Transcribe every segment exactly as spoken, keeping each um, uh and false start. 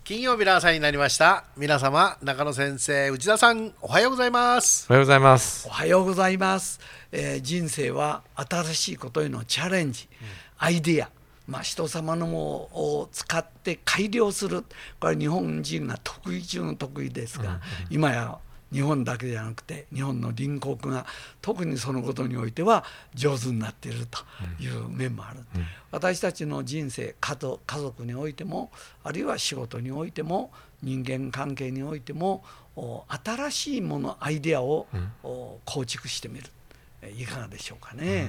金曜日の朝になりました。皆様、中野先生、内田さん、おはようございます。 おはようございます。 おはようございます。えー、人生は新しいことへのチャレンジ、うん、アイデア、まあ、人様のものを使って改良する、これは日本人が得意中の得意ですが、うんうん、今や日本だけじゃなくて日本の隣国が特にそのことにおいては上手になっているという面もある、うんうん、私たちの人生、家族においても、あるいは仕事においても、人間関係においても、新しいもの、アイデアを、うん、構築してみる、いかがでしょうかね。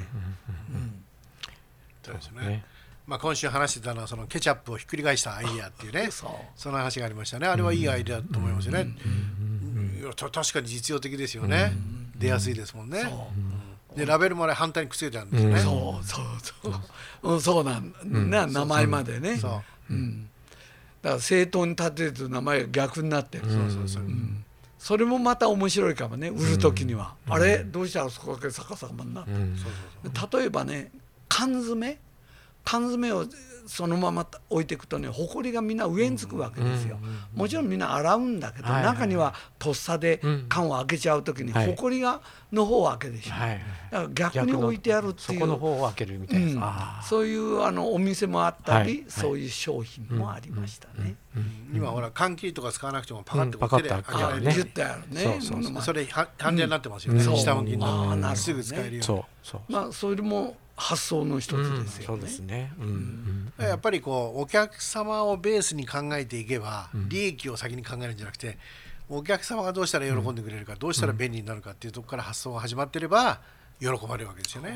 そうですね。まあ、今週話してたのはそのケチャップをひっくり返したアイデアっていうね、そ, その話がありましたね。あれはいいアイデアだと思いますよね。確かに実用的ですよね。出やすいですもんね。でラベルもあれ反対にくっつけてあるんですよね。 そうそうそう、そうなんな、名前までね。そう、うん、だから正当に立てると名前が逆になってる。そうそうそう、うん、それもまた面白いかもね。売るときには、うん、あれどうしたらそこだけ逆さまになってる、うん、例えばね、缶詰缶詰をそのまま置いていくとね、ほこりがみんな上につくわけですよ。もちろんみんな洗うんだけど、はいはいはい、中にはとっさで缶を開けちゃうときにほこりがの方を開けてしまう、はいはい、だから逆に置いてあるっていう、 そこの方を開けるみたいな、うん、 そういうあのお店もあったり、はいはい、そういう商品もありましたね、 うんうんうん、今ほら缶切りとか使わなくてもパカッと手で開けられる、 ギュッてあるね。 そうそうそう、それ関連になってますよね、うん、下向きになって、 うん、 すぐ使えるように。 そうそう、まあ、それも発想の一つですよね。 そうですね、うんうん、やっぱりこうお客様をベースに考えていけば、うん、利益を先に考えるんじゃなくて、お客様がどうしたら喜んでくれるか、うん、どうしたら便利になるかっていうところから発想が始まっていれば喜ばれるわけですよね。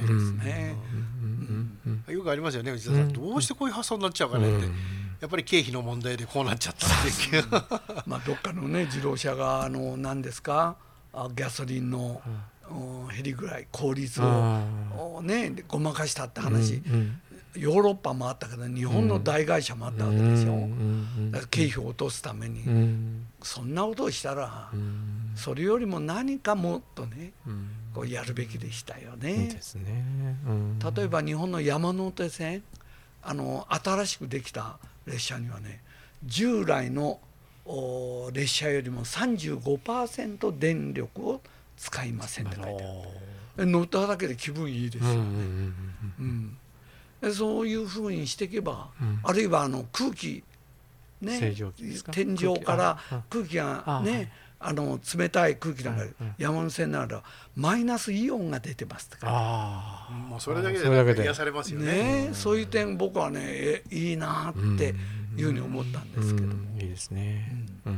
よくありますよね、内田さん、うん、どうしてこういう発想になっちゃうかねって、うん、やっぱり経費の問題でこうなっちゃったっていうまあどっかのね、自動車があの何ですか、ガソリンの、うん、減りぐらい効率を、ね、ごまかしたって話、うんうん、ヨーロッパもあったけど日本の大会社もあったわけでしょ、うん、だから経費を落とすために、うん、そんなことをしたら、うん、それよりも何かもっとね、うん、こうやるべきでしたよね、 うんですね、うん、 例えば日本の山手線、あの新しくできた列車にはね、従来の列車よりも さんじゅうごパーセント 電力を使いませんって書いてある。乗っただけで気分いいですよね、うんうんうん、そういうふうにしていけば、うん、あるいはあの空気、ね、天井から空気がね、あの冷たい空気なんか山手線ならマイナスイオンが出てますとか、 あ、もうそれだけでなんか癒されますよ ね, ね。そういう点僕はね、いいなっていうふうに思ったんですけども、 うんうん、いいですね、うんうん、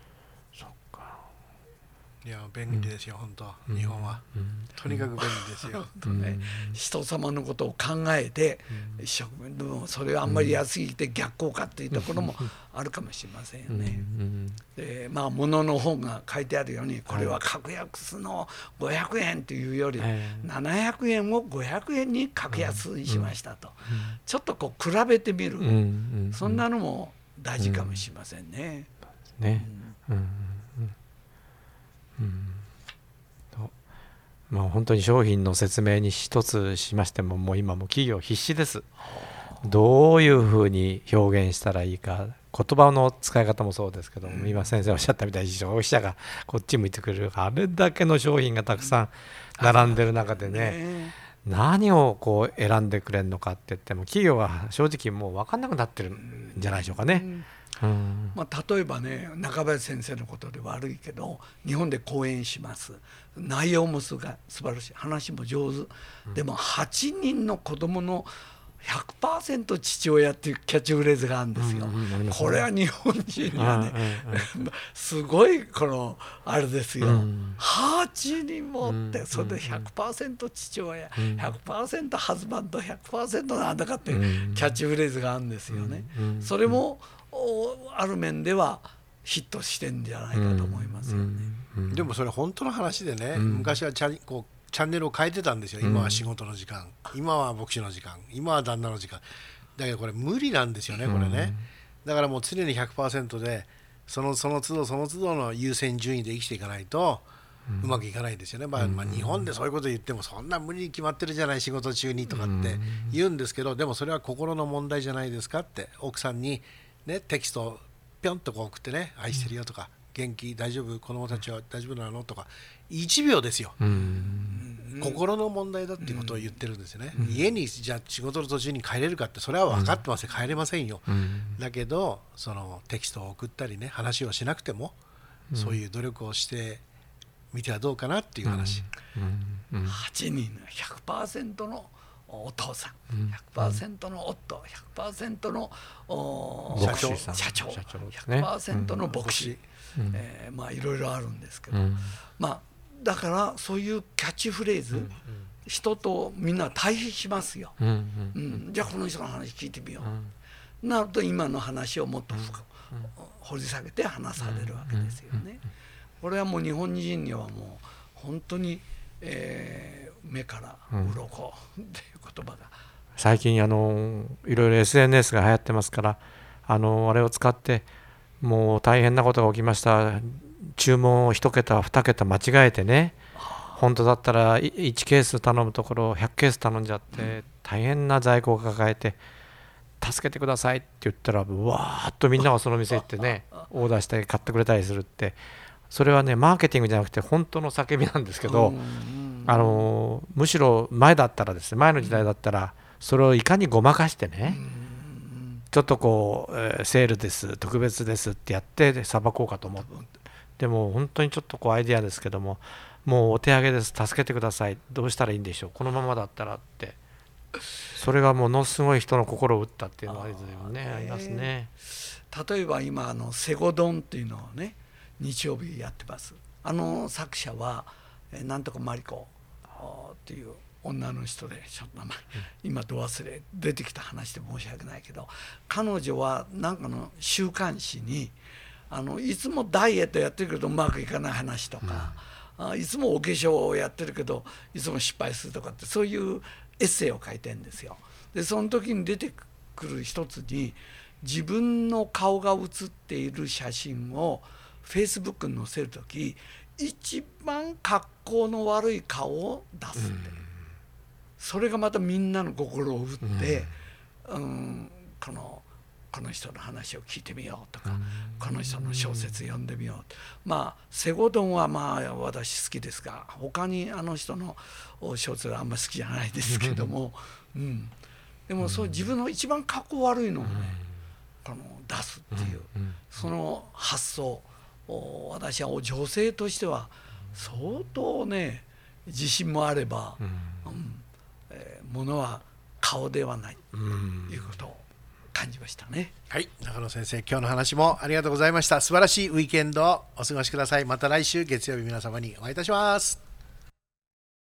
いや便利ですよ、うん、本当日本は、うん、とにかく便利ですよ、 うん、ね、人様のことを考えて、うん、一生懸命、それはあんまり安すぎて逆効果っていうところもあるかもしれませんよね、うん、でまあ物の本が書いてあるように、これは格安のごひゃくえんというより、はい、ななひゃくえんをごひゃくえんに格安にしましたと、うん、ちょっとこう比べてみる、うん、そんなのも大事かもしれませんね、 うんね、うんうん、まあ、本当に商品の説明に一つしましても、もう今も企業必死です。どういうふうに表現したらいいか、言葉の使い方もそうですけども、うん、今先生おっしゃったみたいに消費者がこっち向いてくれる、あれだけの商品がたくさん並んでる中でね、何をこう選んでくれるのかって言っても、企業は正直もう分かんなくなってるんじゃないでしょうかね、うんうん、 まあ、例えばね、中林先生のことで悪いけど日本で講演します、内容もすが素晴らしい、話も上手、うん、でもはちにんの子供の ひゃくパーセント 父親っていうキャッチフレーズがあるんですよ、うんうん、これは日本人にはね、うんうん、すごいこのあれですよ、うん、はちにんもって、それで ひゃくパーセント 父親、うん、ひゃくパーセント ハズバンド ひゃくパーセント なんだかっていうキャッチフレーズがあるんですよね、うんうん、それもある面ではヒットしてんじゃないかと思いますよね、 うんうんうん、でもそれ本当の話でね、うん、昔はチャ, こうチャンネルを変えてたんですよ。今は仕事の時間、うん、今は牧師の時間、今は旦那の時間だけど、これ無理なんですよね、これね、うん、だからもう常に ひゃくパーセント でそのその都度その都度の優先順位で生きていかないとうまくいかないですよね、まあまあ、日本でそういうこと言ってもそんな無理に決まってるじゃない、仕事中にとかって言うんですけど、でもそれは心の問題じゃないですかって奥さんにね、テキストをぴょんとこう送ってね、愛してるよとか、元気大丈夫、子供たちは大丈夫なのとか、いちびょうですよ、うん、心の問題だっていうことを言ってるんですよね、うん、家にじゃあ仕事の途中に帰れるかって、それは分かってますよ、帰れませんよ、うん、だけどそのテキストを送ったりね、話をしなくても、うん、そういう努力をしてみてはどうかなっていう話、 うんうん、はちにんの ひゃくパーセント のお父さん、ひゃくパーセント の夫、ひゃくパーセント の社長、社長、ひゃくパーセント の牧師、うんえー、まあいろいろあるんですけど、うん、まあだからそういうキャッチフレーズ、うん、人とみんな対比しますよ、うんうんうん、じゃあこの人の話聞いてみよう、うん、なると今の話をもっと深く、うん、掘り下げて話されるわけですよね。これはもう日本人にはもう本当に、えー、目から鱗っていう言葉が、 最近あのいろいろ エスエヌエス が流行ってますから、あのあれを使ってもう大変なことが起きました、注文をいち桁に桁間違えてね、本当だったらいちケース頼むところひゃくケース頼んじゃって大変な在庫を抱えて、助けてくださいって言ったらうわーっとみんながその店行ってねオーダーして買ってくれたりするって、それはねマーケティングじゃなくて本当の叫びなんですけど、あのむしろ前だったらですね、前の時代だったらそれをいかにごまかしてね、ちょっとこう、えー、セールです特別ですってやってさばこうかと思って、でも本当にちょっとこうアイデアですけども、もうお手上げです、助けてください、どうしたらいいんでしょう、このままだったらって、それがものすごい人の心を打ったっていうのはね、ありますね。 例えば今あのセゴドンっていうのをね日曜日やってます。あの作者はえなんとかマリコっていう女の人で、ちょっと名前今ど忘れ出てきた話で申し訳ないけど、彼女は何かの週刊誌にあのいつもダイエットやってるけどうまくいかない話とか、うん、あいつもお化粧をやってるけどいつも失敗するとかって、そういうエッセイを書いてるんですよ。でその時に出てくる一つに、自分の顔が写っている写真をフェイスブックに載せる時、一番格好の悪い顔を出すって、うん、それがまたみんなの心を打って、うんうん、このこの人の話を聞いてみようとか、うん、この人の小説読んでみようと、まあセゴドンはまあ私好きですが、他にあの人の小説はあんまり好きじゃないですけども、うん、でもそう自分の一番格好悪いのをね、この出すっていう、その発想、私は女性としては相当ね自信もあれば、うんうんえー、ものは顔ではないということを感じましたね。 はい、中野先生、今日の話もありがとうございました。素晴らしいウィーケンドをお過ごしください。また来週月曜日皆様にお会いいたします。